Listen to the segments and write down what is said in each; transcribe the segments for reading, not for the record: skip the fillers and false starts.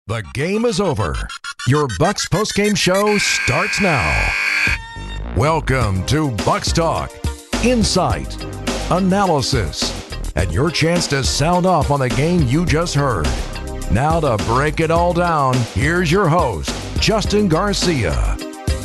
The game is over. Your Bucks postgame show starts now. Welcome to Bucks Talk. Insight, analysis, and your chance to sound off on the game you just heard. Now to break it all down, here's your host, Justin Garcia.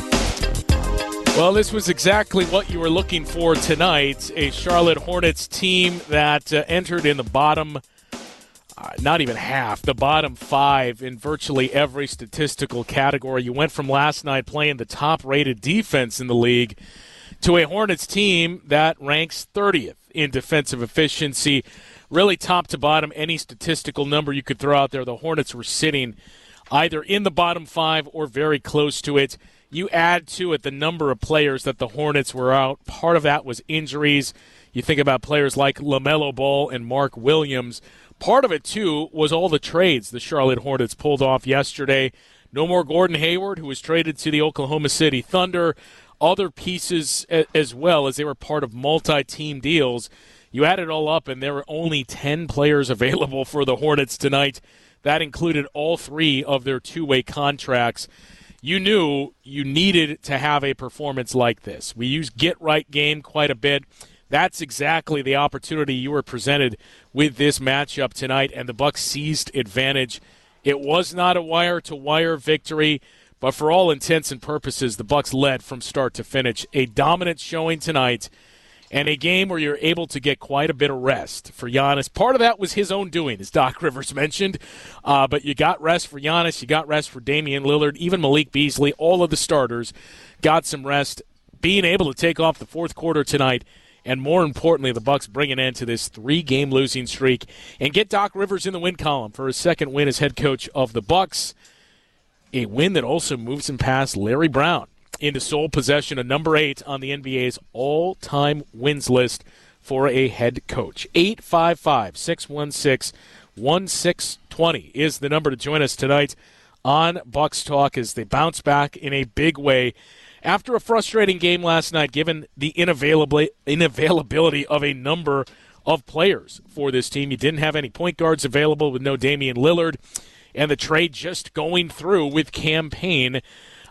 Well, this was exactly what you were looking for tonight. A Charlotte Hornets team that entered in the bottom, not even half, the bottom five in virtually every statistical category. You went from last night playing the top-rated defense in the league to a Hornets team that ranks 30th in defensive efficiency. Really top to bottom, any statistical number you could throw out there, the Hornets were sitting either in the bottom five or very close to it. You add to it the number of players that the Hornets were out. Part of that was injuries. You think about players like LaMelo Ball and Mark Williams. Part of it, too, was all the trades the Charlotte Hornets pulled off yesterday. No more Gordon Hayward, who was traded to the Oklahoma City Thunder. Other pieces as well, as they were part of multi-team deals. You add it all up, and there were only 10 players available for the Hornets tonight. That included all three of their two-way contracts. You knew you needed to have a performance like this. We use get-right game quite a bit. That's exactly the opportunity you were presented with this matchup tonight, and the Bucks seized advantage. It was not a wire-to-wire victory, but for all intents and purposes, the Bucks led from start to finish. A dominant showing tonight, and a game where you're able to get quite a bit of rest for Giannis. Part of that was his own doing, as Doc Rivers mentioned. But you got rest for Giannis, you got rest for Damian Lillard, even Malik Beasley. All of the starters got some rest. Being able to take off the fourth quarter tonight, and more importantly, the Bucks bring an end to this 3-game losing streak and get Doc Rivers in the win column for his second win as head coach of the Bucks. A win that also moves him past Larry Brown into sole possession of number 8 on the NBA's all-time wins list for a head coach. 855-616-1620 is the number to join us tonight on Bucks Talk as they bounce back in a big way after a frustrating game last night, given the inavailability of a number of players for this team. You didn't have any point guards available with no Damian Lillard, and the trade just going through with Cam Payne.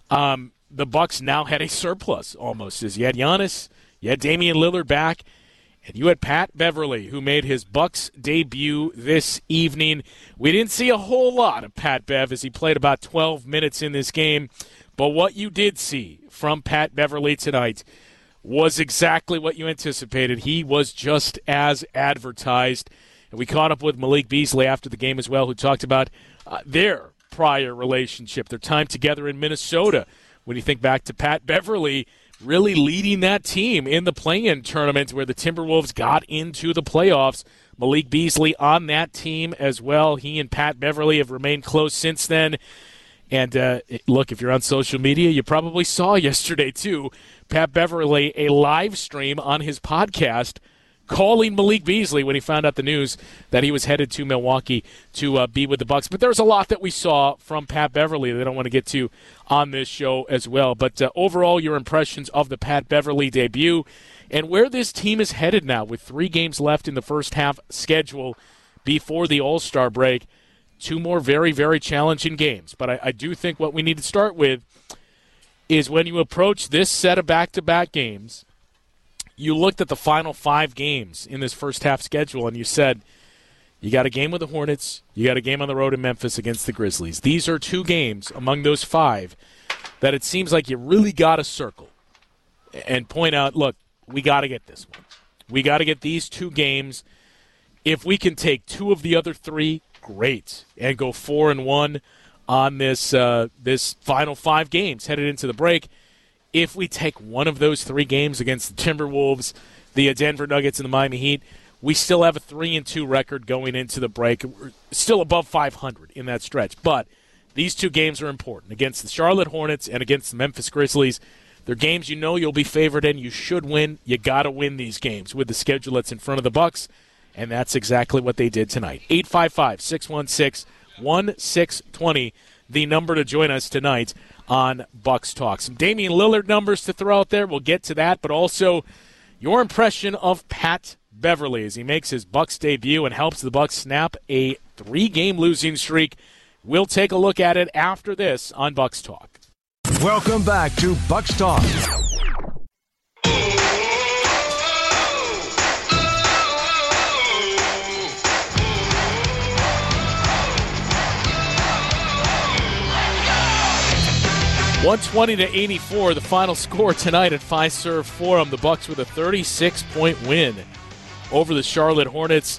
The Bucks now had a surplus almost, as you had Giannis, you had Damian Lillard back, and you had Pat Beverly, who made his Bucks debut this evening. We didn't see a whole lot of Pat Bev as he played about 12 minutes in this game, but what you did see from Pat Beverly tonight was exactly what you anticipated. He was just as advertised, and we caught up with Malik Beasley after the game as well, who talked about their prior relationship, their time together in Minnesota. When you think back to Pat Beverly really leading that team in the play-in tournament where the Timberwolves got into the playoffs, Malik Beasley on that team as well. He and Pat Beverly have remained close since then. And look, if you're on social media, you probably saw yesterday, too, Pat Beverly, a live stream on his podcast calling Malik Beasley when he found out the news that he was headed to Milwaukee to be with the Bucks. But there's a lot that we saw from Pat Beverly that I don't want to get to on this show as well. But overall, your impressions of the Pat Beverly debut and where this team is headed now with 3 games left in the first half schedule before the All-Star break. 2 more very, very challenging games. But I do think what we need to start with is when you approach this set of back-to-back games, you looked at the final 5 games in this first half schedule and you said, you got a game with the Hornets, you got a game on the road in Memphis against the Grizzlies. These are 2 games among those 5 that it seems like you really got to circle and point out, look, we got to get this one. We got to get these 2 games. If we can take 2 of the other 3, great, and go 4-1 on this final 5 games headed into the break. If we take one of those 3 games against the Timberwolves, the Denver Nuggets, and the Miami Heat, we still have a 3-2 record going into the break. We're still above 500 in that stretch. But these 2 games are important against the Charlotte Hornets and against the Memphis Grizzlies. They're games you know you'll be favored in. You should win. You got to win these games with the schedule that's in front of the Bucks, and that's exactly what they did tonight. 855-616-1620, the number to join us tonight on Bucks Talk. Some Damian Lillard numbers to throw out there. We'll get to that, but also your impression of Pat Beverly as he makes his Bucks debut and helps the Bucks snap a 3-game losing streak We'll take a look at it after this on Bucks Talk. Welcome back to Bucks Talk. (120-84), the final score tonight at Fiserv Forum. The Bucks with a 36-point win over the Charlotte Hornets.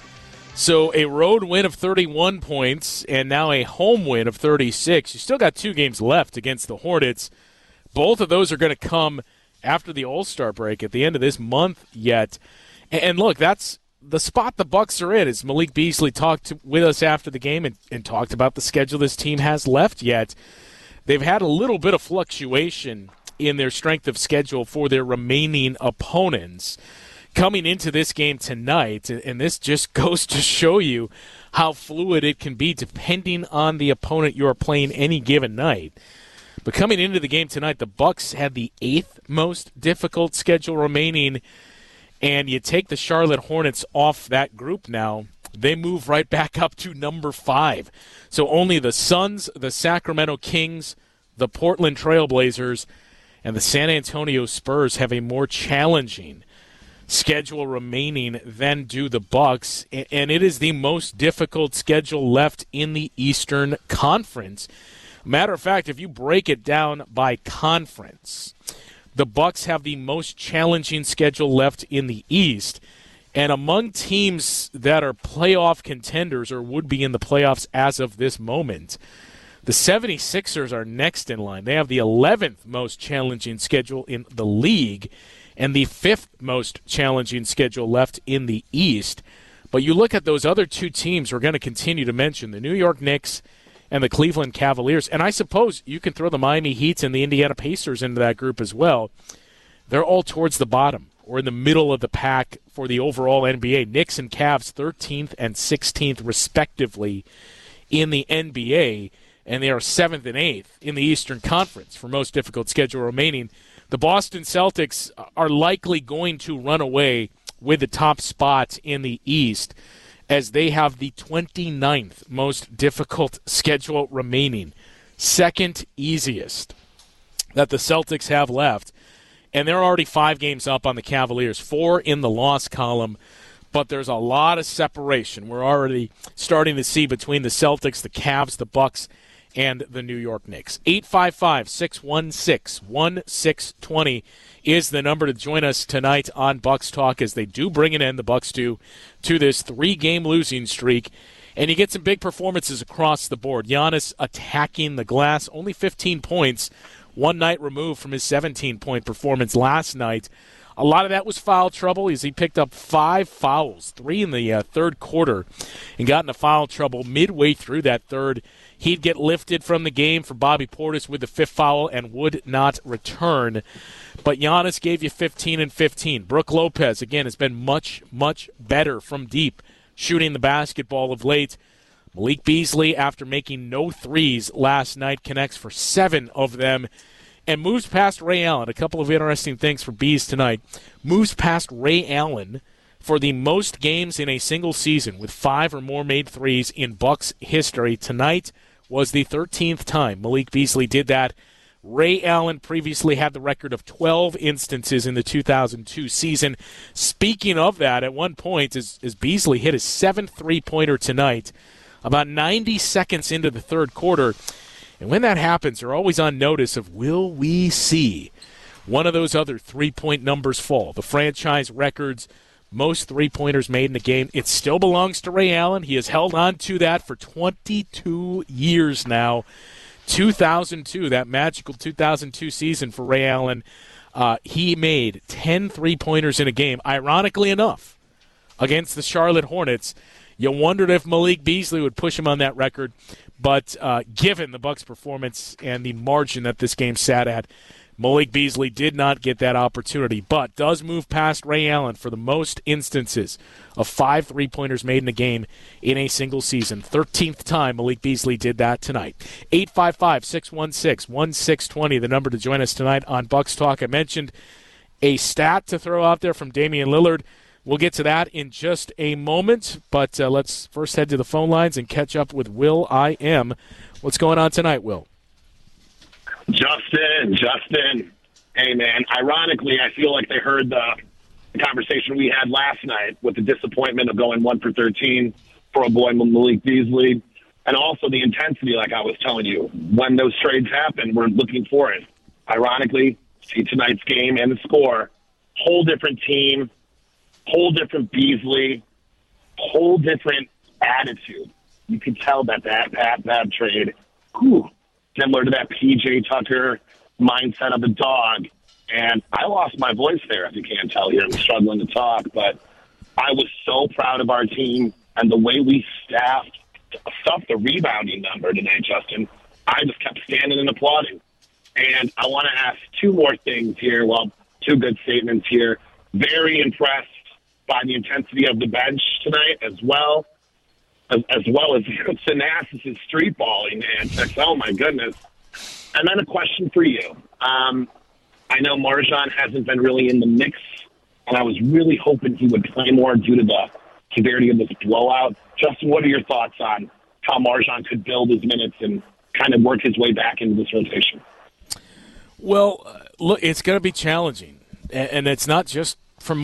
So a road win of 31 points and now a home win of 36. You still got 2 games left against the Hornets. Both of those are going to come after the All-Star break at the end of this month yet. And look, that's the spot the Bucks are in. As Malik Beasley talked with us after the game and talked about the schedule this team has left yet. They've had a little bit of fluctuation in their strength of schedule for their remaining opponents coming into this game tonight, and this just goes to show you how fluid it can be depending on the opponent you are playing any given night. But coming into the game tonight, the Bucks had the 8th most difficult schedule remaining, and you take the Charlotte Hornets off that group now, they move right back up to number 5. So only the Suns, the Sacramento Kings, the Portland Trail Blazers, and the San Antonio Spurs have a more challenging schedule remaining than do the Bucks, and it is the most difficult schedule left in the Eastern Conference. Matter of fact, if you break it down by conference, the Bucks have the most challenging schedule left in the East. And among teams that are playoff contenders or would be in the playoffs as of this moment, the 76ers are next in line. They have the 11th most challenging schedule in the league and the 5th most challenging schedule left in the East. But you look at those other 2 teams we're going to continue to mention, the New York Knicks and the Cleveland Cavaliers. And I suppose you can throw the Miami Heat and the Indiana Pacers into that group as well. They're all towards the bottom or in the middle of the pack for the overall NBA. Knicks and Cavs 13th and 16th respectively in the NBA, and they are 7th and 8th in the Eastern Conference for most difficult schedule remaining. The Boston Celtics are likely going to run away with the top spot in the East as they have the 29th most difficult schedule remaining, second easiest that the Celtics have left. And they're already 5 games up on the Cavaliers, 4 in the loss column. But there's a lot of separation. We're already starting to see between the Celtics, the Cavs, the Bucks, and the New York Knicks. 855-616-1620 is the number to join us tonight on Bucks Talk as they do bring an end, the Bucks do, to this 3-game losing streak. And you get some big performances across the board. Giannis attacking the glass, only 15 points. One night removed from his 17-point performance last night. A lot of that was foul trouble as he picked up 5 fouls, 3 in the third quarter, and got into foul trouble midway through that third. He'd get lifted from the game for Bobby Portis with the 5th foul and would not return. But Giannis gave you 15 and 15. Brook Lopez, again, has been much, much better from deep, shooting the basketball of late. Malik Beasley, after making no threes last night, connects for 7 of them and moves past Ray Allen. A couple of interesting things for Bees tonight. Moves past Ray Allen for the most games in a single season with 5 or more made threes in Bucks history. Tonight was the 13th time Malik Beasley did that. Ray Allen previously had the record of 12 instances in the 2002 season. Speaking of that, at one point, as Beasley hit his 7th three-pointer tonight, about 90 seconds into the third quarter. And when that happens, they're always on notice of, will we see one of those other three-point numbers fall? The franchise records, most three-pointers made in a game. It still belongs to Ray Allen. He has held on to that for 22 years now. 2002, that magical 2002 season for Ray Allen, he made 10 three-pointers in a game. Ironically enough, against the Charlotte Hornets, you wondered if Malik Beasley would push him on that record, but given the Bucks' performance and the margin that this game sat at, Malik Beasley did not get that opportunity, but does move past Ray Allen for the most instances of 5 three-pointers made in a game in a single season. 13th time Malik Beasley did that tonight. 855-616-1620, the number to join us tonight on Bucks Talk. I mentioned a stat to throw out there from Damian Lillard. We'll get to that in just a moment, but let's first head to the phone lines and catch up with Will I Am. What's going on tonight, Will? Justin. Hey, man, ironically, I feel like they heard the conversation we had last night with the disappointment of going 1 for 13 for a boy, Malik Beasley, and also the intensity, like I was telling you. When those trades happen, we're looking for it. Ironically, see tonight's game and the score, whole different team, whole different Beasley, whole different attitude. You could tell that trade, similar to that P.J. Tucker mindset of the dog. And I lost my voice there, if you can't tell here. I'm struggling to talk, but I was so proud of our team and the way we stuffed the rebounding number tonight, Justin. I just kept standing and applauding. And I want to ask two more things here. Well, two good statements here. Very impressed by the intensity of the bench tonight as well as Thanasis' street balling antics. Oh, my goodness. And then a question for you. I know MarJon hasn't been really in the mix, and I was really hoping he would play more due to the severity of this blowout. Justin, what are your thoughts on how MarJon could build his minutes and kind of work his way back into this rotation? Well, look, it's going to be challenging, and it's not just for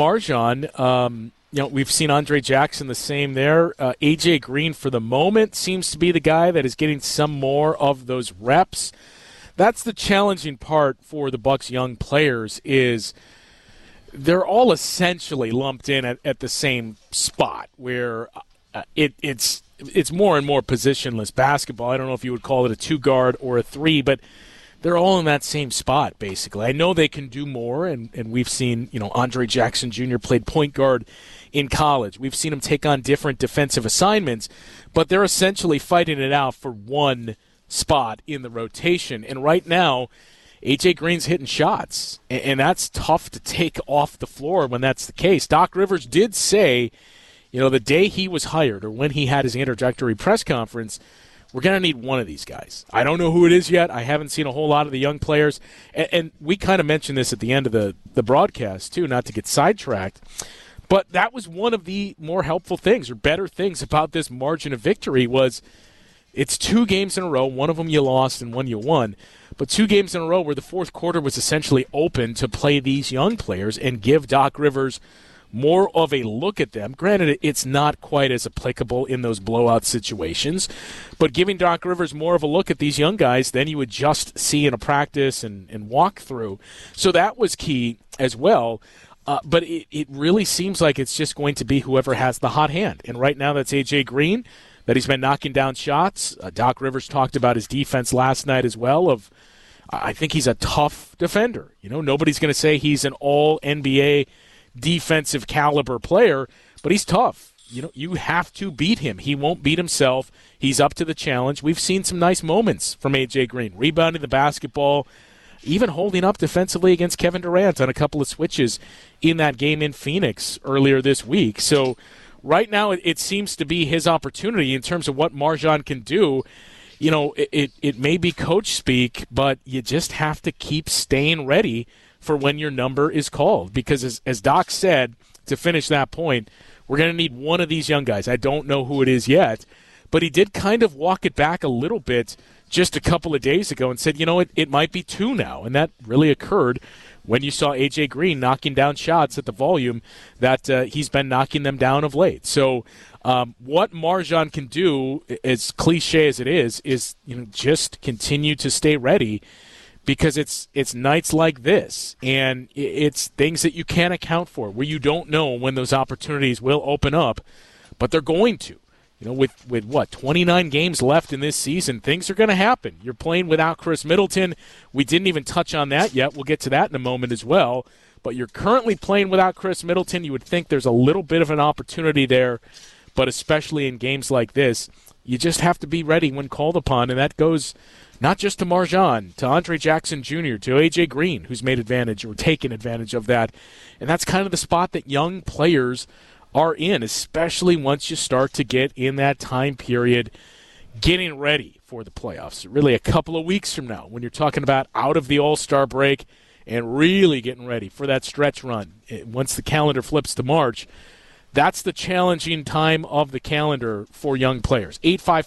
MarJon. We've seen Andre Jackson the same there. A.J. Green, for the moment, seems to be the guy that is getting some more of those reps. That's the challenging part for the Bucks' young players is they're all essentially lumped in at the same spot where it's more and more positionless basketball. I don't know if you would call it a 2-guard or a 3, but they're all in that same spot, basically. I know they can do more, and we've seen, Andre Jackson Jr. played point guard in college. We've seen him take on different defensive assignments, but they're essentially fighting it out for one spot in the rotation. And right now, A.J. Green's hitting shots, and that's tough to take off the floor when that's the case. Doc Rivers did say, the day he was hired or when he had his introductory press conference, we're going to need one of these guys. I don't know who it is yet. I haven't seen a whole lot of the young players. And we kind of mentioned this at the end of the broadcast, too, not to get sidetracked. But that was one of the more helpful things or better things about this margin of victory was it's 2 games in a row. One of them you lost and one you won. But 2 games in a row where the fourth quarter was essentially open to play these young players and give Doc Rivers more of a look at them. Granted, it's not quite as applicable in those blowout situations, but giving Doc Rivers more of a look at these young guys than you would just see in a practice and walk through. So that was key as well. But it really seems like it's just going to be whoever has the hot hand. And right now that's A.J. Green, that he's been knocking down shots. Doc Rivers talked about his defense last night as well. I think he's a tough defender. Nobody's going to say he's an all-NBA defensive caliber player, but he's tough. You have to beat him. He won't beat himself. He's up to the challenge. We've seen some nice moments from A.J. Green, rebounding the basketball, even holding up defensively against Kevin Durant on a couple of switches in that game in Phoenix earlier this week. So right now it seems to be his opportunity in terms of what MarJon can do. It may be coach speak, but you just have to keep staying ready for when your number is called. Because as Doc said, to finish that point, we're going to need one of these young guys. I don't know who it is yet, but he did kind of walk it back a little bit just a couple of days ago and said, it might be 2 now. And that really occurred when you saw A.J. Green knocking down shots at the volume that he's been knocking them down of late. So what MarJon can do, as cliche as it is just continue to stay ready, because it's nights like this, and it's things that you can't account for, where you don't know when those opportunities will open up, but they're going to. With 29 games left in this season, things are going to happen. You're playing without Chris Middleton. We didn't even touch on that yet. We'll get to that in a moment as well. But you're currently playing without Chris Middleton. You would think there's a little bit of an opportunity there, but especially in games like this, you just have to be ready when called upon, and that goes not just to MarJon, to Andre Jackson Jr., to A.J. Green, who's made advantage or taken advantage of that. And that's kind of the spot that young players are in, especially once you start to get in that time period getting ready for the playoffs. Really a couple of weeks from now, when you're talking about out of the All-Star break and really getting ready for that stretch run. Once the calendar flips to March, that's the challenging time of the calendar for young players.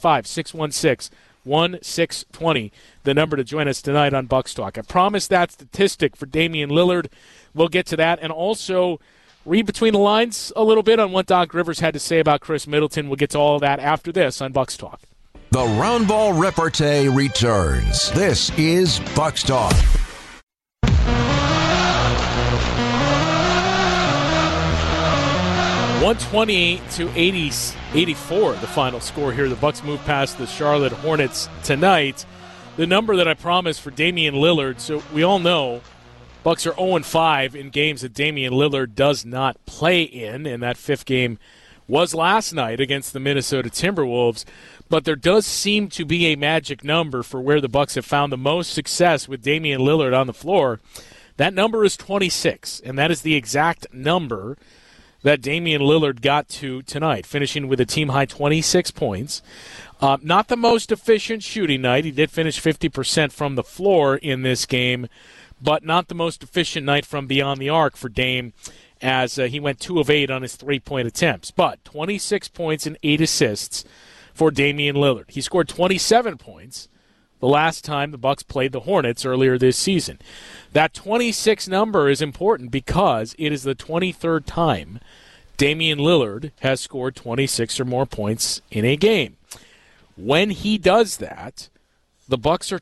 855-616-1620, the number to join us tonight on Bucks Talk. I promised that statistic for Damian Lillard. We'll get to that, and also read between the lines a little bit on what Doc Rivers had to say about Chris Middleton. We'll get to all of that after this on Bucks Talk. The Roundball Repartee returns. This is Bucks Talk. 128-84, the final score here. The Bucks move past the Charlotte Hornets tonight. The number that I promised for Damian Lillard, so we all know Bucks are 0-5 in games that Damian Lillard does not play in, and that fifth game was last night against the Minnesota Timberwolves. But there does seem to be a magic number for where the Bucks have found the most success with Damian Lillard on the floor. That number is 26, and that is the exact number that Damian Lillard got to tonight, finishing with a team-high 26 points. Not the most efficient shooting night. He did finish 50% from the floor in this game, but not the most efficient night from beyond the arc for Dame, as he went 2 of 8 on his three-point attempts. But 26 points and 8 assists for Damian Lillard. He scored 27 points the last time the Bucks played the Hornets earlier this season. That 26 number is important because it is the 23rd time Damian Lillard has scored 26 or more points in a game. When he does that, the Bucks are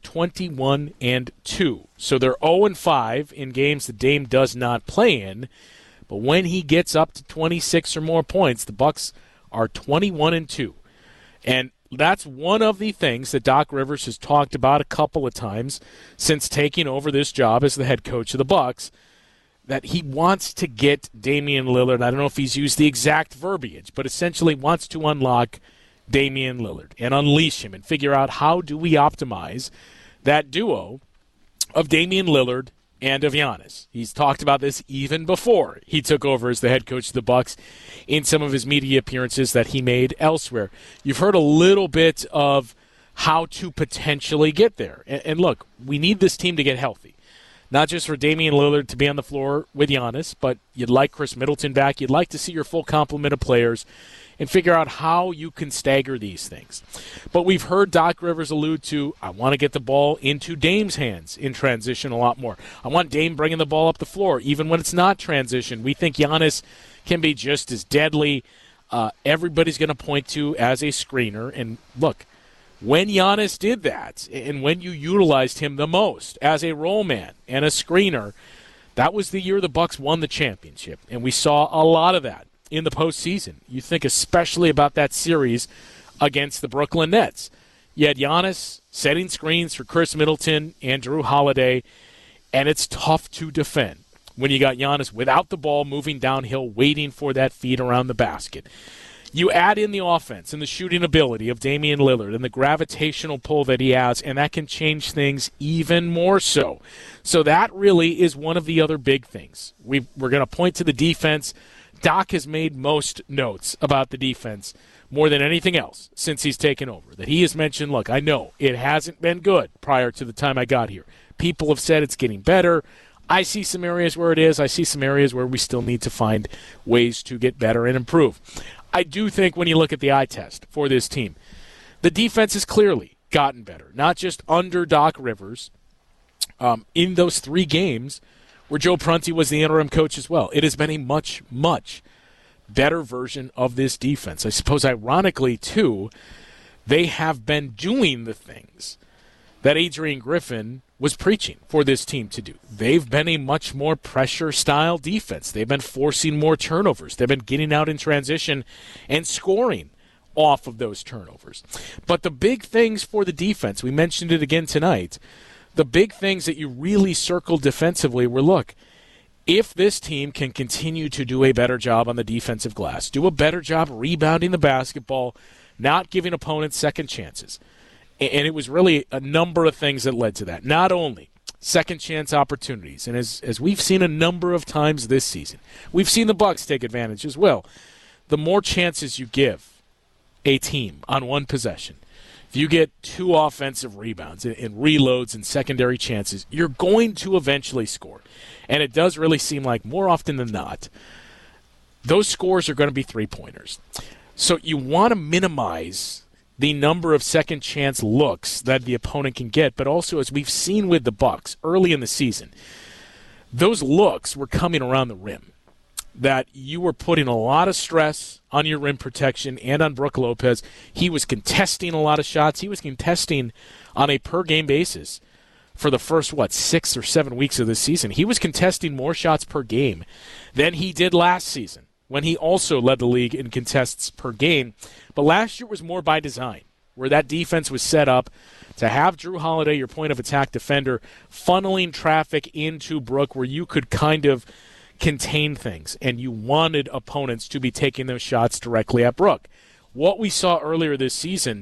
21-2. So they're 0-5 in games that Dame does not play in. But when he gets up to 26 or more points, the Bucks are 21-2. And that's one of the things that Doc Rivers has talked about a couple of times since taking over this job as the head coach of the Bucks, that he wants to get Damian Lillard. I don't know if he's used the exact verbiage, but essentially wants to unlock Damian Lillard and unleash him and figure out how do we optimize that duo of Damian Lillard and of Giannis. He's talked about this even before he took over as the head coach of the Bucks in some of his media appearances that he made elsewhere. You've heard a little bit of how to potentially get there. And look, we need this team to get healthy. Not just for Damian Lillard to be on the floor with Giannis, but you'd like Chris Middleton back. You'd like to see your full complement of players and figure out how you can stagger these things. But we've heard Doc Rivers allude to, I want to get the ball into Dame's hands in transition a lot more. I want Dame bringing the ball up the floor, even when it's not transition. We think Giannis can be just as deadly. Everybody's going to point to as a screener. And look, when Giannis did that, and when you utilized him the most as a roll man and a screener, that was the year the Bucks won the championship. And we saw a lot of that in the postseason. You think especially about that series against the Brooklyn Nets. You had Giannis setting screens for Chris Middleton and Jrue Holiday, and it's tough to defend when you got Giannis without the ball moving downhill, waiting for that feed around the basket. You add in the offense and the shooting ability of Damian Lillard and the gravitational pull that he has, and that can change things even more so. So that really is one of the other big things. We're going to point to the defense. Doc has made most notes about the defense more than anything else since he's taken over. That he has mentioned, look, I know it hasn't been good prior to the time I got here. People have said it's getting better. I see some areas where it is. I see some areas where we still need to find ways to get better and improve. I do think when you look at the eye test for this team, the defense has clearly gotten better, not just under Doc Rivers. In those 3 games where Joe Prunty was the interim coach as well, it has been a much, much better version of this defense. I suppose ironically, too, they have been doing the things that Adrian Griffin was preaching for this team to do. They've been a much more pressure-style defense. They've been forcing more turnovers. They've been getting out in transition and scoring off of those turnovers. But the big things for the defense, we mentioned it again tonight, the big things that you really circled defensively were, look, if this team can continue to do a better job on the defensive glass, do a better job rebounding the basketball, not giving opponents second chances. And it was really a number of things that led to that. Not only second chance opportunities, and as we've seen a number of times this season, we've seen the Bucks take advantage as well. The more chances you give a team on one possession, if you get 2 offensive rebounds and reloads and secondary chances, you're going to eventually score. And it does really seem like more often than not, those scores are going to be 3-pointers. So you want to minimize the number of second chance looks that the opponent can get, but also, as we've seen with the Bucks early in the season, those looks were coming around the rim, that you were putting a lot of stress on your rim protection and on Brook Lopez. He was contesting a lot of shots. He was contesting on a per-game basis for the first, 6 or 7 weeks of the season. He was contesting more shots per game than he did last season, when he also led the league in contests per game. But last year was more by design, where that defense was set up to have Jrue Holiday, your point-of-attack defender, funneling traffic into Brook, where you could kind of contain things, and you wanted opponents to be taking those shots directly at Brook. What we saw earlier this season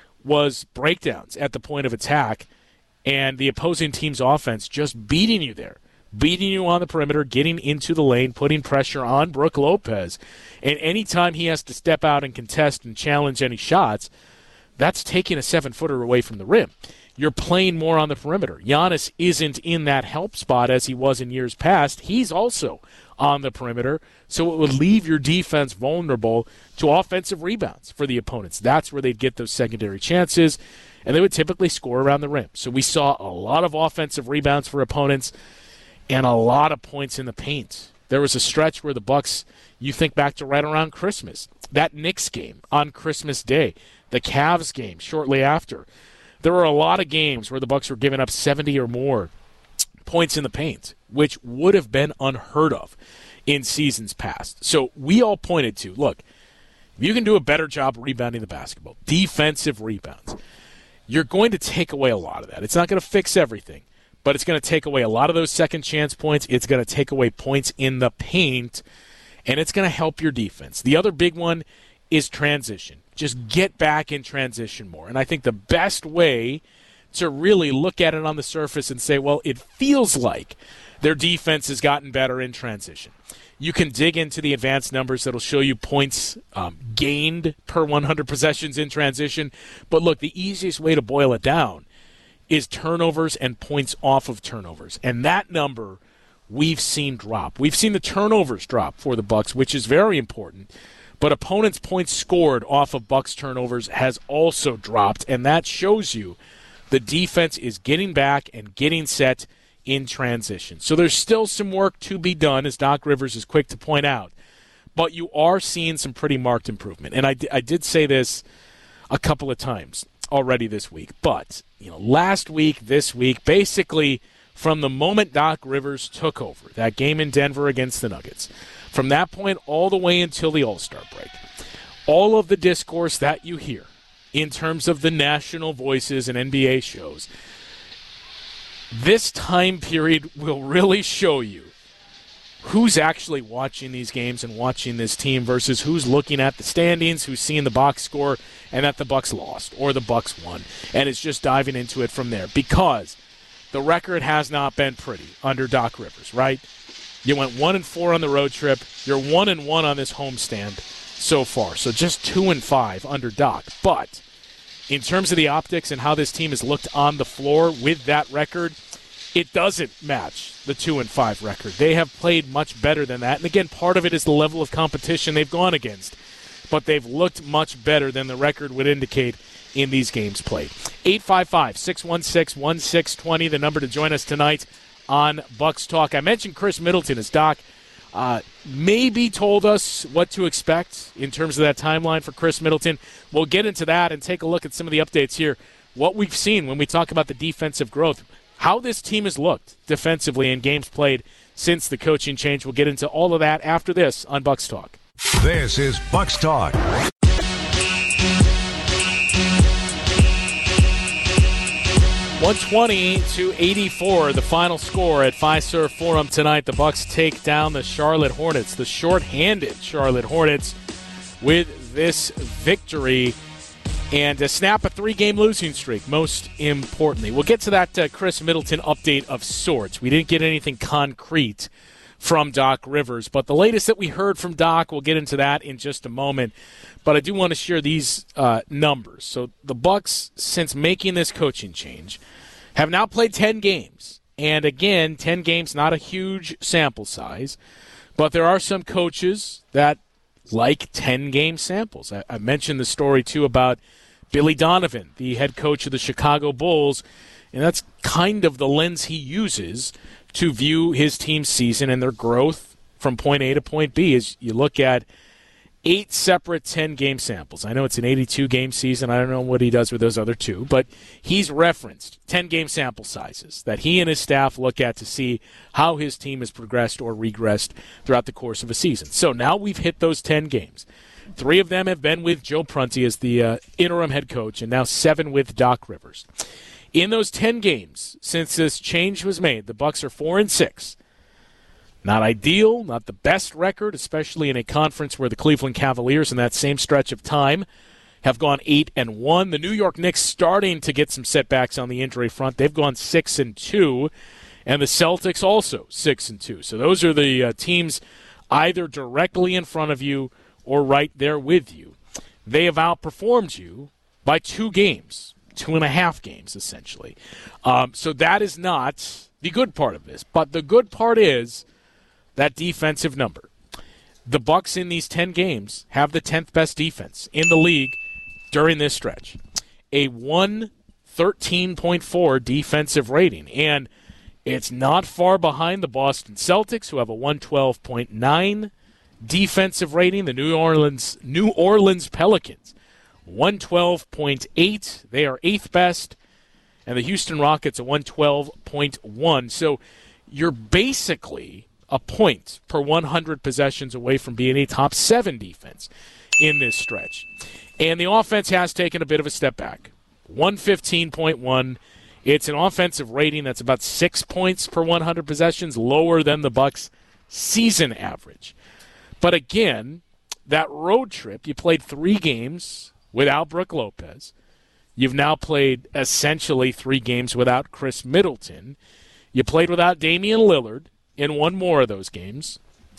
was breakdowns at the point of attack, and the opposing team's offense just beating you there, beating you on the perimeter, getting into the lane, putting pressure on Brook Lopez. And anytime he has to step out and contest and challenge any shots, that's taking a 7-footer away from the rim. You're playing more on the perimeter. Giannis isn't in that help spot as he was in years past. He's also on the perimeter, so it would leave your defense vulnerable to offensive rebounds for the opponents. That's where they'd get those secondary chances, and they would typically score around the rim. So we saw a lot of offensive rebounds for opponents and a lot of points in the paint. There was a stretch where the Bucks, you think back to right around Christmas, that Knicks game on Christmas Day, the Cavs game shortly after. There were a lot of games where the Bucks were giving up 70 or more points in the paint, which would have been unheard of in seasons past. So we all pointed to, look, if you can do a better job rebounding the basketball, defensive rebounds, you're going to take away a lot of that. It's not going to fix everything, but it's going to take away a lot of those second chance points. It's going to take away points in the paint, and it's going to help your defense. The other big one is transition. Just get back in transition more. And I think the best way to really look at it on the surface and say, well, it feels like their defense has gotten better in transition. You can dig into the advanced numbers that'll show you points gained per 100 possessions in transition. But look, the easiest way to boil it down is turnovers and points off of turnovers. And that number we've seen drop. We've seen the turnovers drop for the Bucks, which is very important. But opponents' points scored off of Bucks turnovers has also dropped, and that shows you the defense is getting back and getting set in transition. So there's still some work to be done, as Doc Rivers is quick to point out. But you are seeing some pretty marked improvement. And I did say this a couple of times already this week. But last week, this week, basically from the moment Doc Rivers took over, that game in Denver against the Nuggets, from that point all the way until the All-Star break, all of the discourse that you hear in terms of the national voices and NBA shows, this time period will really show you who's actually watching these games and watching this team versus who's looking at the standings, who's seeing the box score, and that the Bucks lost or the Bucks won. And it's just diving into it from there, because the record has not been pretty under Doc Rivers, right? You went 1-4 on the road trip. You're 1-1 on this homestand so far. So just 2-5 under Doc. But in terms of the optics and how this team has looked on the floor with that record, it doesn't match the 2-5 record. They have played much better than that. And again, part of it is the level of competition they've gone against. But they've looked much better than the record would indicate in these games played. 855-616-1620, the number to join us tonight on Bucks Talk. I mentioned Chris Middleton as Doc maybe told us what to expect in terms of that timeline for Chris Middleton. We'll get into that and take a look at some of the updates here, what we've seen when we talk about the defensive growth, how this team has looked defensively in games played since the coaching change. We'll get into all of that after this on Bucks Talk. This is Bucks Talk. 120-84, the final score at Fiserv Forum tonight. The Bucks take down the Charlotte Hornets, the shorthanded Charlotte Hornets, with this victory and snap a 3-game losing streak, most importantly. We'll get to that Chris Middleton update of sorts. We didn't get anything concrete from Doc Rivers. But the latest that we heard from Doc, we'll get into that in just a moment. But I do want to share these numbers. So the Bucks, since making this coaching change, have now played 10 games. And again, 10 games, not a huge sample size. But there are some coaches that like 10-game samples. I mentioned the story, too, about Billy Donovan, the head coach of the Chicago Bulls. And that's kind of the lens he uses to view his team's season and their growth from point A to point B. As you look at 8 separate 10-game samples. I know it's an 82-game season. I don't know what he does with those other 2, but he's referenced 10-game sample sizes that he and his staff look at to see how his team has progressed or regressed throughout the course of a season. So now we've hit those 10 games. 3 of them have been with Joe Prunty as the interim head coach, and now 7 with Doc Rivers. In those 10 games since this change was made, the Bucks are 4-6. Not ideal, not the best record, especially in a conference where the Cleveland Cavaliers in that same stretch of time have gone 8-1. The New York Knicks starting to get some setbacks on the injury front. They've gone 6-2, and the Celtics also 6-2. So those are the teams either directly in front of you or right there with you. They have outperformed you by 2 games, 2.5 games essentially. So that is not the good part of this. But the good part is that defensive number. The Bucks in these 10 games have the 10th best defense in the league during this stretch. A 113.4 defensive rating. And it's not far behind the Boston Celtics, who have a 112.9 defensive rating. The New Orleans Pelicans, 112.8. They are 8th best. And the Houston Rockets, a 112.1. So you're basically a point per 100 possessions away from being a top 7 defense in this stretch. And the offense has taken a bit of a step back. 115.1. It's an offensive rating that's about 6 points per 100 possessions, lower than the Bucks' season average. But again, that road trip, you played 3 games without Brook Lopez. You've now played essentially 3 games without Chris Middleton. You played without Damian Lillard in 1 more of those games.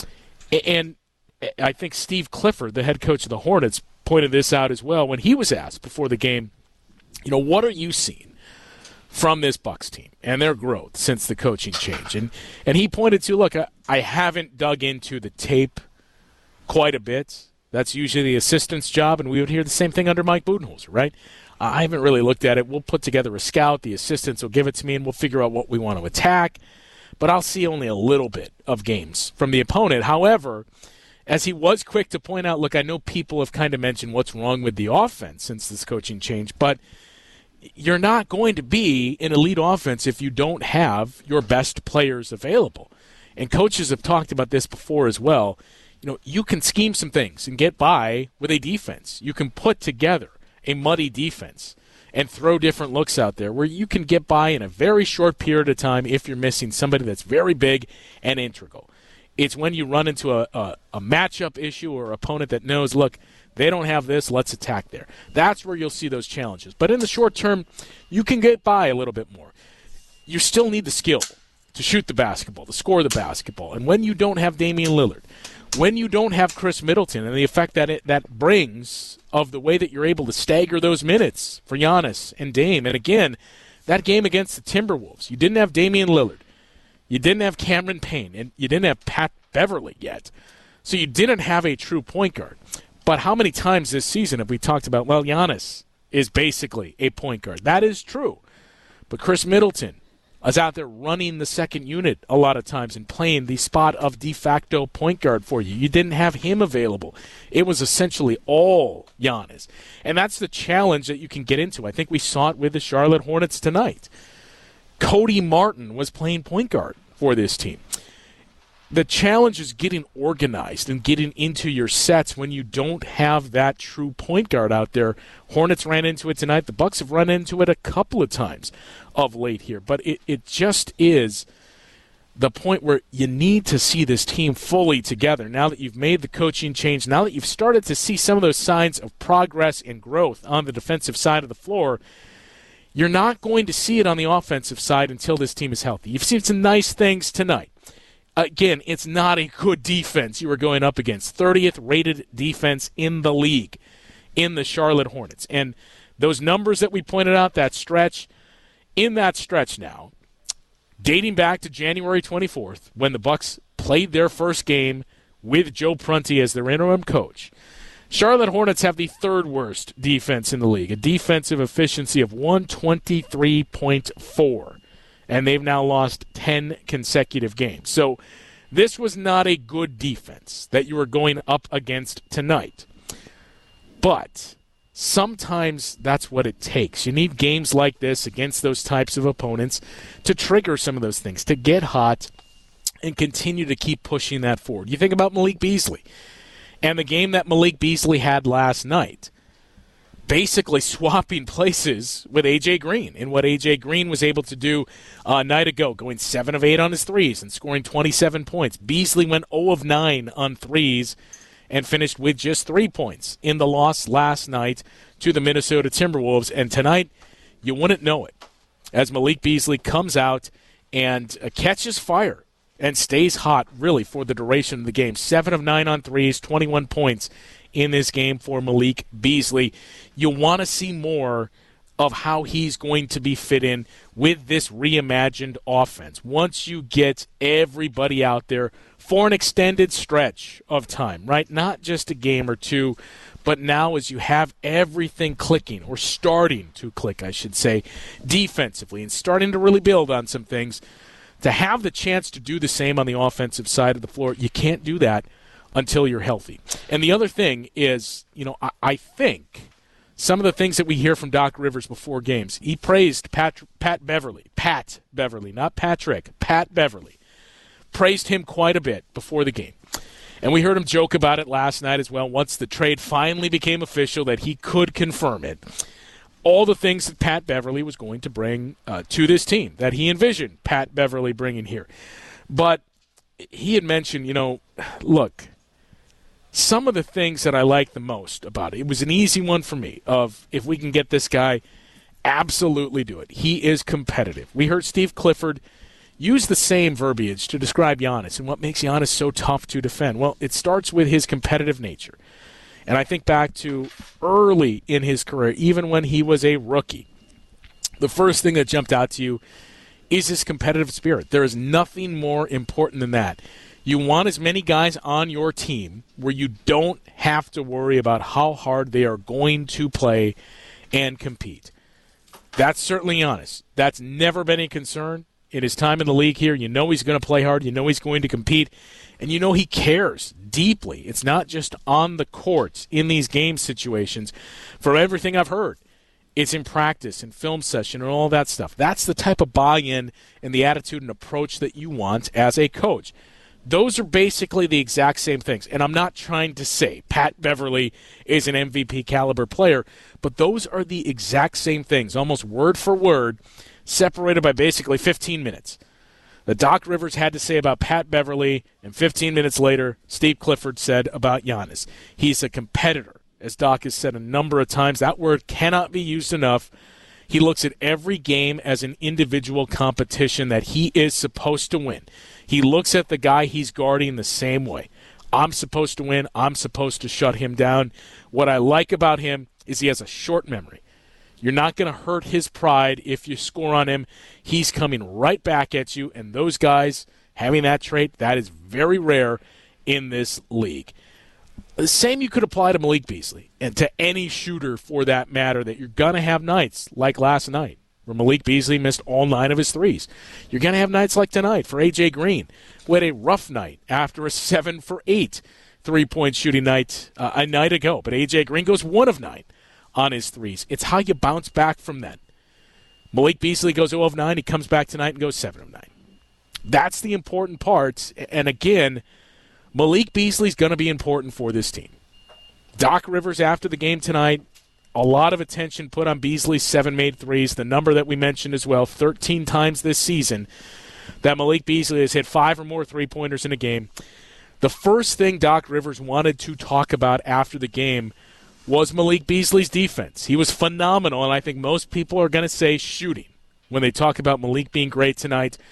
And I think Steve Clifford, the head coach of the Hornets, pointed this out as well when he was asked before the game, what are you seeing from this Bucks team and their growth since the coaching change? And he pointed to, look, I haven't dug into the tape quite a bit. That's usually the assistant's job, and we would hear the same thing under Mike Budenholzer, right? I haven't really looked at it. We'll put together a scout. The assistants will give it to me, and we'll figure out what we want to attack. But I'll see only a little bit of games from the opponent. However, as he was quick to point out, look, I know people have kind of mentioned what's wrong with the offense since this coaching change, but you're not going to be an elite offense if you don't have your best players available. And coaches have talked about this before as well. You can scheme some things and get by with a defense. You can put together a muddy defense and throw different looks out there where you can get by in a very short period of time if you're missing somebody that's very big and integral. It's when you run into a matchup issue or opponent that knows, look, they don't have this, let's attack there. That's where you'll see those challenges. But in the short term, you can get by a little bit more. You still need the skill to shoot the basketball, to score the basketball. And when you don't have Damian Lillard, when you don't have Chris Middleton and the effect that brings of the way that you're able to stagger those minutes for Giannis and Dame. And again, that game against the Timberwolves, you didn't have Damian Lillard. You didn't have Cameron Payne, and you didn't have Pat Beverly yet. So you didn't have a true point guard. But how many times this season have we talked about, well, Giannis is basically a point guard. That is true. But Chris Middleton is out there running the second unit a lot of times and playing the spot of de facto point guard for you. You didn't have him available. It was essentially all Giannis. And that's the challenge that you can get into. I think we saw it with the Charlotte Hornets tonight. Cody Martin was playing point guard for this team. The challenge is getting organized and getting into your sets when you don't have that true point guard out there. Hornets ran into it tonight. The Bucks have run into it a couple of times of late here. But it just is the point where you need to see this team fully together. Now that you've made the coaching change, now that you've started to see some of those signs of progress and growth on the defensive side of the floor, you're not going to see it on the offensive side until this team is healthy. You've seen some nice things tonight. again, it's not a good defense you were going up against. 30th rated defense in the league in the Charlotte Hornets. And those numbers that we pointed out, that stretch, in that stretch now, dating back to January 24th, when the Bucks played their first game with Joe Prunty as their interim coach, Charlotte Hornets have the third worst defense in the league, a defensive efficiency of 123.4, and they've now lost 10 consecutive games. So this was not a good defense that you were going up against tonight. But sometimes that's what it takes. You need games like this against those types of opponents to trigger some of those things, to get hot and continue to keep pushing that forward. You think about Malik Beasley and the game that Malik Beasley had last night, basically swapping places with A.J. Green and what A.J. Green was able to do a night ago, going 7 of 8 on his threes and scoring 27 points. Beasley went 0 of 9 on threes and finished with just 3 points in the loss last night to the Minnesota Timberwolves. And tonight, you wouldn't know it, as Malik Beasley comes out and catches fire and stays hot, really, for the duration of the game. 7 of 9 on threes, 21 points in this game for Malik Beasley. You want to see more of how he's going to be fit in with this reimagined offense. Once you get everybody out there for an extended stretch of time, right? Not just a game or two, but now as you have everything clicking, or starting to click, I should say, defensively, and starting to really build on some things, to have the chance to do the same on the offensive side of the floor, you can't do that until you're healthy. And the other thing is, I think some of the things that we hear from Doc Rivers before games, he praised Pat Beverly, not Patrick, Pat Beverly, praised him quite a bit before the game. And we heard him joke about it last night as well, once the trade finally became official, that he could confirm it. All the things that Pat Beverly was going to bring to this team, that he envisioned Pat Beverly bringing here. But he had mentioned, look, some of the things that I like the most about it was an easy one for me, of if we can get this guy, absolutely do it. He is competitive. We heard Steve Clifford use the same verbiage to describe Giannis and what makes Giannis so tough to defend. Well, it starts with his competitive nature. And I think back to early in his career, even when he was a rookie, the first thing that jumped out to you is his competitive spirit. There is nothing more important than that. You want as many guys on your team where you don't have to worry about how hard they are going to play and compete. That's certainly Giannis. That's never been a concern in his time in the league here. You know he's going to play hard. You know he's going to compete. And you know he cares deeply. It's not just on the court in these game situations. For everything I've heard, it's in practice and film session and all that stuff. That's the type of buy-in and the attitude and approach that you want as a coach. Those are basically the exact same things. And I'm not trying to say Pat Beverly is an MVP caliber player, but those are the exact same things, almost word for word, separated by basically 15 minutes. That Doc Rivers had to say about Pat Beverly, and 15 minutes later, Steve Clifford said about Giannis. He's a competitor, as Doc has said a number of times. That word cannot be used enough. He looks at every game as an individual competition that he is supposed to win. He looks at the guy he's guarding the same way. I'm supposed to win. I'm supposed to shut him down. What I like about him is he has a short memory. You're not going to hurt his pride if you score on him. He's coming right back at you, and those guys having that trait, that is very rare in this league. The same you could apply to Malik Beasley and to any shooter for that matter, that you're going to have nights like last night where Malik Beasley missed all 9 of his threes. You're going to have nights like tonight for A.J. Green, who had a rough night after a 7 for 8 three-point shooting night a night ago. But A.J. Green goes 1 of 9 on his threes. It's how you bounce back from that. Malik Beasley goes 0 of 9. He comes back tonight and goes 7 of 9. That's the important part. And again, Malik Beasley's going to be important for this team. Doc Rivers, after the game tonight, a lot of attention put on Beasley's 7 made threes, the number that we mentioned as well, 13 times this season that Malik Beasley has hit 5 or more three-pointers in a game. The first thing Doc Rivers wanted to talk about after the game was Malik Beasley's defense. He was phenomenal, and I think most people are going to say shooting when they talk about Malik being great tonight.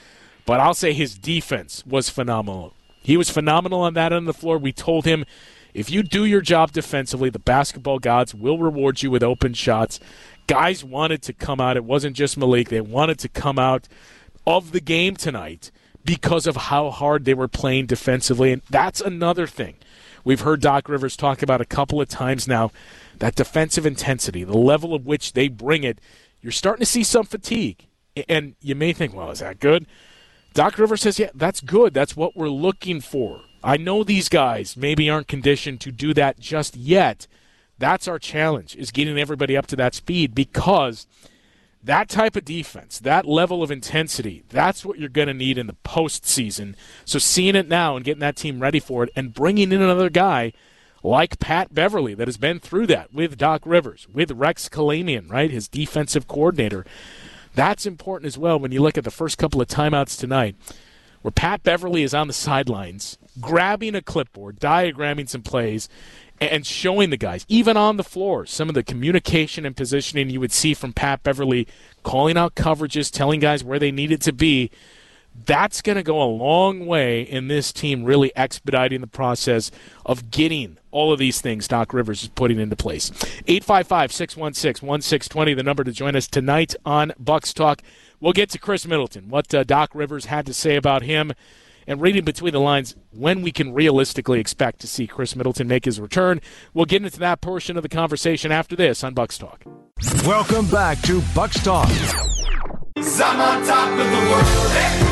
But I'll say his defense was phenomenal. He was phenomenal on that end of the floor. We told him, if you do your job defensively, the basketball gods will reward you with open shots. Guys wanted to come out. It wasn't just Malik. They wanted to come out of the game tonight because of how hard they were playing defensively. And that's another thing we've heard Doc Rivers talk about a couple of times now, that defensive intensity, the level of which they bring it. You're starting to see some fatigue. And you may think, well, is that good? Doc Rivers says, yeah, that's good. That's what we're looking for. I know these guys maybe aren't conditioned to do that just yet. That's our challenge, is getting everybody up to that speed, because that type of defense, that level of intensity, that's what you're going to need in the postseason. So seeing it now and getting that team ready for it and bringing in another guy like Pat Beverly that has been through that with Doc Rivers, with Rex Kalamian, right, his defensive coordinator, that's important as well when you look at the first couple of timeouts tonight, where Pat Beverly is on the sidelines grabbing a clipboard, diagramming some plays, and showing the guys, even on the floor, some of the communication and positioning you would see from Pat Beverly, calling out coverages, telling guys where they needed to be. That's going to go a long way in this team really expediting the process of getting all of these things Doc Rivers is putting into place. 855-616-1620, the number to join us tonight on Bucks Talk. We'll get to Chris Middleton, what Doc Rivers had to say about him, and reading between the lines when we can realistically expect to see Chris Middleton make his return. We'll get into that portion of the conversation after this on Bucks Talk. Welcome back to Bucks Talk. I'm on top of the world. Hey.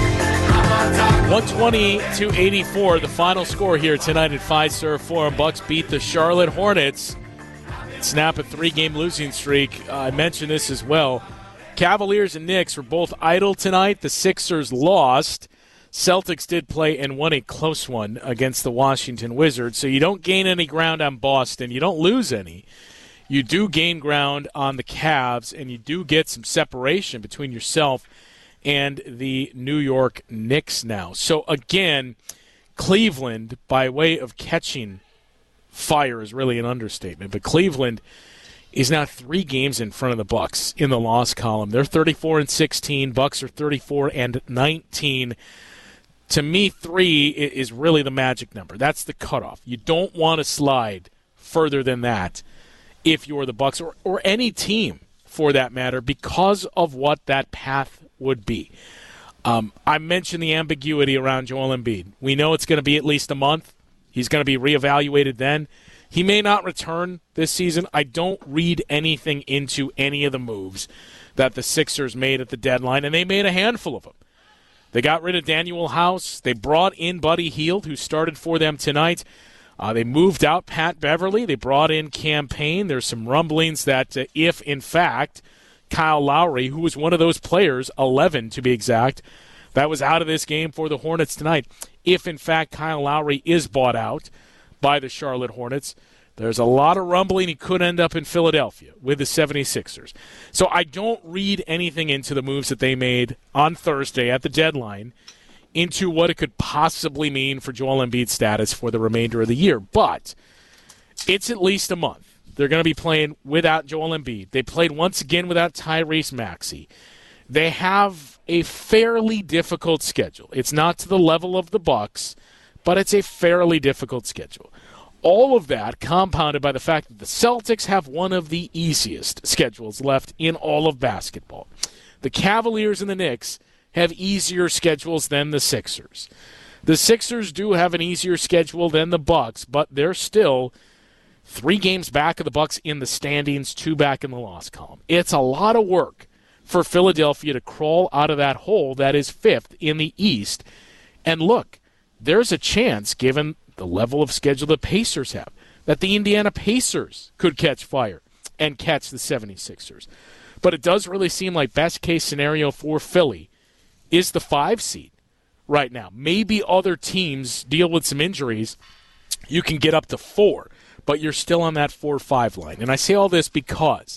120-84, the final score here tonight at Fiserv Forum. Bucks beat the Charlotte Hornets, snap a 3-game losing streak. I mentioned this as well. Cavaliers and Knicks were both idle tonight. The Sixers lost. Celtics did play and won a close one against the Washington Wizards. So you don't gain any ground on Boston. You don't lose any. You do gain ground on the Cavs, and you do get some separation between yourself and the New York Knicks now. So again, Cleveland, by way of catching fire is really an understatement, but Cleveland is now 3 games in front of the Bucks in the loss column. They're 34-16. Bucks are 34-19. To me, 3 is really the magic number. That's the cutoff. You don't want to slide further than that if you're the Bucks or any team for that matter, because of what that path would be. I mentioned the ambiguity around Joel Embiid. We know it's going to be at least a month. He's going to be reevaluated then. He may not return this season. I don't read anything into any of the moves that the Sixers made at the deadline, and they made a handful of them. They got rid of Daniel House. They brought in Buddy Hield, who started for them tonight. They moved out Pat Beverly. They brought in Cam Payne. There's some rumblings that if, in fact, Kyle Lowry, who was one of those players, 11 to be exact, that was out of this game for the Hornets tonight. If, in fact, Kyle Lowry is bought out by the Charlotte Hornets, there's a lot of rumbling he could end up in Philadelphia with the 76ers. So I don't read anything into the moves that they made on Thursday at the deadline into what it could possibly mean for Joel Embiid's status for the remainder of the year. But it's at least a month. They're going to be playing without Joel Embiid. They played once again without Tyrese Maxey. They have a fairly difficult schedule. It's not to the level of the Bucks, but it's a fairly difficult schedule. All of that compounded by the fact that the Celtics have one of the easiest schedules left in all of basketball. The Cavaliers and the Knicks have easier schedules than the Sixers. The Sixers do have an easier schedule than the Bucks, but they're still 3 games back of the Bucks in the standings, 2 back in the loss column. It's a lot of work for Philadelphia to crawl out of that hole that is 5th in the East. And look, there's a chance, given the level of schedule the Pacers have, that the Indiana Pacers could catch fire and catch the 76ers. But it does really seem like best case scenario for Philly is the 5 seed right now. Maybe other teams deal with some injuries. You can get up to 4, but you're still on that 4-5 line. And I say all this because,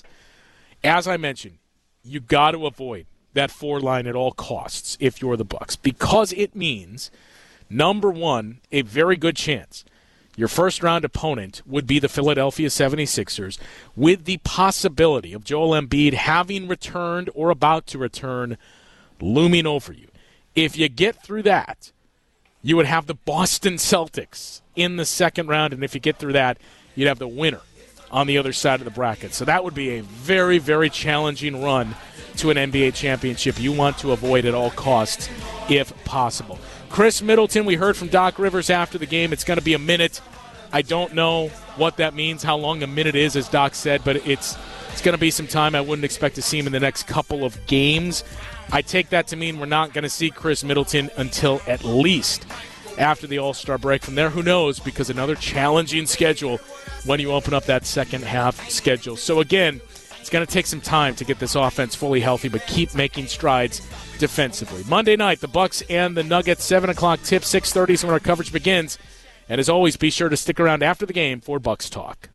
as I mentioned, you got to avoid that 4 line at all costs if you're the Bucks, because it means, number one, a very good chance your first-round opponent would be the Philadelphia 76ers, with the possibility of Joel Embiid having returned or about to return looming over you. If you get through that, you would have the Boston Celtics in the second round, and if you get through that, you'd have the winner on the other side of the bracket. So that would be a very, very challenging run to an NBA championship you want to avoid at all costs if possible. Chris Middleton, we heard from Doc Rivers after the game. It's going to be a minute. I don't know what that means, how long a minute is, as Doc said, but it's going to be some time. I wouldn't expect to see him in the next couple of games. I take that to mean we're not going to see Chris Middleton until at least after the All-Star break. From there, who knows, because another challenging schedule when you open up that second half schedule. So again, it's going to take some time to get this offense fully healthy, but keep making strides defensively. Monday night, the Bucks and the Nuggets, 7 o'clock tip, 6:30 is when our coverage begins. And as always, be sure to stick around after the game for Bucks Talk.